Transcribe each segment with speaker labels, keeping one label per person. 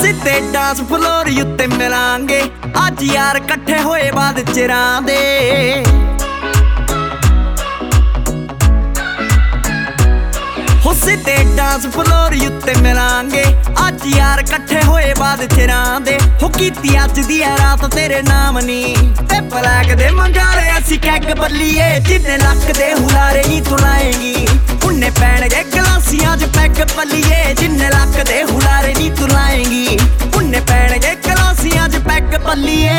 Speaker 1: ਸਿੱਧੇ dance floor ਉੱਤੇ ਮਿਲਾਂਗੇ ਅੱਜ ਯਾਰ ਇਕੱਠੇ ਹੋਏ ਬਾਅਦ ਚਿਰਾਂ ਦੇ। ਹੋ ਸਿੱਧੇ ਡਾਂਸ ਫਲੋਰ ਉੱਤੇ ਮਿਲਾਂਗੇ ਅੱਜ ਯਾਰ ਇਕੱਠੇ ਹੋਏ ਬਾਅਦ ਚਿਰਾਂ ਦੇ। ਹੋ ਕੀਤੀ ਅੱਜ ਦੀ ਆ ਰਾਤ ਤੇਰੇ ਨਾਮ ਨੀ ਤੇ ਬਲੈਕ ਦੇ ਮੰਗਾਲੇ ਅਸੀਂ ਕੈਗ ਬੱਲੀਏ। ਜਿੰਨੇ ਲੱਕ ਦੇ ਹੁਲਾਰੇ ਨੀ ਤੂੰ ਲਾਏਂਗੀ ਉਹਨੇ ਪੈਣਗੇ ਗਲਾਸੀਆਂ 'ਚ ਪੈਗ ਬੱਲੀਏ। ਜਿੰਨੇ ਲੱਕ ਦੇ ਹੁਲਾਰੇ ਨੀ ਤੂੰ ਲਾਏਂਗੀ ਉਹਨੇ ਪੈਣਗੇ ਗਲਾਸੀਆਂ 'ਚ ਪੈਗ ਬੱਲੀਏ।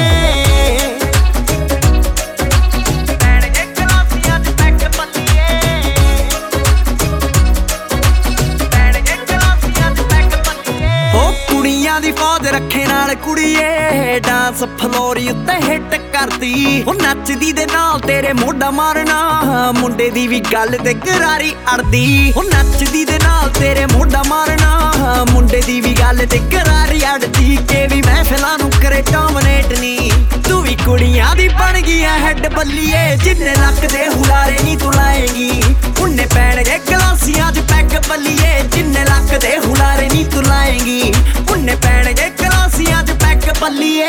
Speaker 1: ਦੀ ਫੌਜ ਰੱਖੇ ਨਾਲ ਕੁੜੀਏ ਡਾਂਸ ਫਲੋਰ ਉੱਤੇ ਹਿੱਟ ਕਰਦੀ। ਉਹ ਨੱਚਦੀ ਦੇ ਨਾਲ ਤੇਰੇ ਮੋਢਾ ਮਾਰਨਾ ਮੁੰਡੇ ਦੀ ਵੀ ਗੱਲ ਤੇ ਗਰਾਰੀ ਅੜਦੀ। ਉਹ ਨੱਚਦੀ ਦੇ ਨਾਲ ਤੇਰੇ ਮੋਢਾ ਮਾਰਨਾ ਮੁੰਡੇ ਦੀ ਵੀ ਗੱਲ ਤੇ ਗਰਾਰੀ ਅੜਦੀ। ਕੇ ਵੀ ਮਹਿਫਿਲਾਂ ਨੂੰ ਕਰੇ ਡੋਮਿਨੇਟ ਨੀ ਤੂੰ ਵੀ ਕੁੜੀਆਂ ਦੀ ਬਣ ਗਈ ਆ ਹੈਡ ਬੱਲੀਏ। ਜਿੰਨੇ ਲੱਕ ਦੇ ਹੁਲਾਰੇ ਨੀ ਤੂੰ ਲਾਏਂਗੀ ਉਹਨੇ ਪੈਣਗੇ ਗਲਾਸੀਆਂ 'ਚ ਪੈਗ ਬੱਲੀਏ। ਜਿੰਨੇ ਲੱਕ ਦੇ ਹੁਲਾਰੇ ਨੀ ਤੂੰ ਲਾਏਂਗੀ ਉਹਨੇ ਪੈਣਗੇ ਗਲਾਸੀਆਂ 'ਚ ਪੈਗ ਬੱਲੀਏ।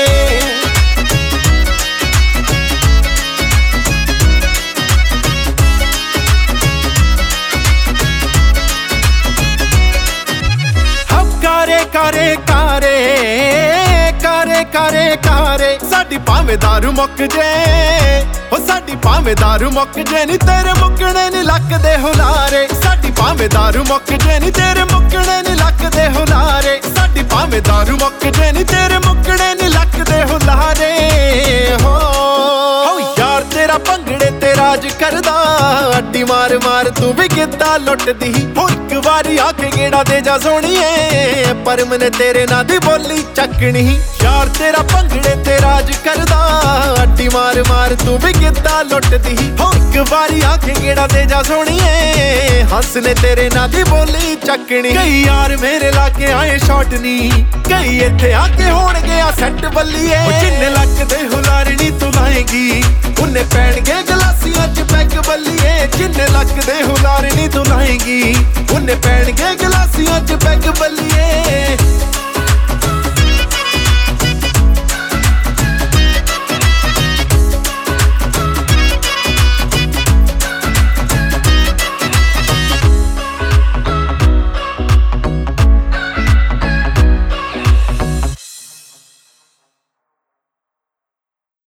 Speaker 2: ਕਾਰੇ ਕਾਰੇ ਕਾਰੇ ਕਾਰੇ ਸਾਡੀ ਭਾਵੇਂ ਦਾਰੂ ਮੁੱਕ ਜੇ। ਹੋ ਸਾਡੀ ਭਾਵੇਂ ਦਾਰੂ ਮੁੱਕ ਜੇ ਨੀ ਤੇਰੇ ਮੁੱਕਣੇ ਨੀ ਲੱਕ ਦੇ ਹੁਲਾਰੇ। ਸਾਡੀ ਭਾਵੇਂ ਦਾਰੂ ਮੁੱਕ ਜੇ ਨੀ ਤੇਰੇ ਮੁੱਕਣੇ ਨੀ ਲੱਕ ਦੇ ਹੁਲਾਰੇ। ਸਾਡੀ ਭਾਵੇਂ ਦਾਰੂ ਮੁੱਕ ਜੇ ਨੀ ਤੇਰੇ ਮੁੱਕਣੇ ਨੀ ਲੱਕ ਦੇ ਹੁਲਾਰੇ। ਹੋ ਯਾਰ ਤੇਰਾ ਭੰਗੜੇ ਤੇ ਰਾਜ ਕਰਦਾ ਅੱਡੀ ਮਾਰ ਮਾਰ ਤੂੰ ਵੀ ਕਿੱਦਾਂ ਲੁੱਟਦੀ। ਹੋ ਇੱਕ ਵਾਰੀ ਆ ਕੇ ਗੇੜਾ ਦੇ ਜਾ ਸੋਹਣੀਏ ਪਰ ਮੈਨੇ ਤੇਰੇ ਨਾਂ ਦੀ ਬੋਲੀ ਚੱਕਣੀ। ਯਾਰ ਤੇਰਾ ਭੰਗੜੇ ਤੇ ਰਾਜ ਕਰਦਾ ਅੱਡੀ ਮਾਰ ਮਾਰ ਤੂੰ ਵੀ ਕਿੱਦਾਂ ਲੁੱਟਦੀ। ਹੋ ਇੱਕ ਵਾਰੀ ਆ ਕੇ ਗੇੜਾ ਦੇ ਜਾ ਸੋਹਣੀਏ ਹੱਸ ਨੇ ਤੇਰੇ ਨਾਂ ਦੀ ਬੋਲੀ ਚੱਕਣੀ। ਕਈ ਯਾਰ ਮੇਰੇ ਲਾ ਕੇ ਆਏ ਸ਼ਾਟ ਨੀ ਕਈ ਇੱਥੇ ਆ ਕੇ ਹੋਣਗੇ ਆ ਸੈੱਟ ਬੱਲੀਏ। ਜਿੰਨੇ ਲੱਕ ਦੇ ਹੁਲਾਰੇ ਨੀ ਤੂੰ ਲਾਏਂਗੀ ਉਹਨੇ ਪੈਣਗੇ ਗਲਾਸੀਆਂ 'ਚ ਪੈਗ ਬੱਲੀਏ। ਜਿੰਨੇ ਲੱਕ ਦੇ ਹੁਲਾਰੇ ਨੀ ਤੂੰ ਲਾਏਂਗੀ ਉਹਨੇ ਪੈਣਗੇ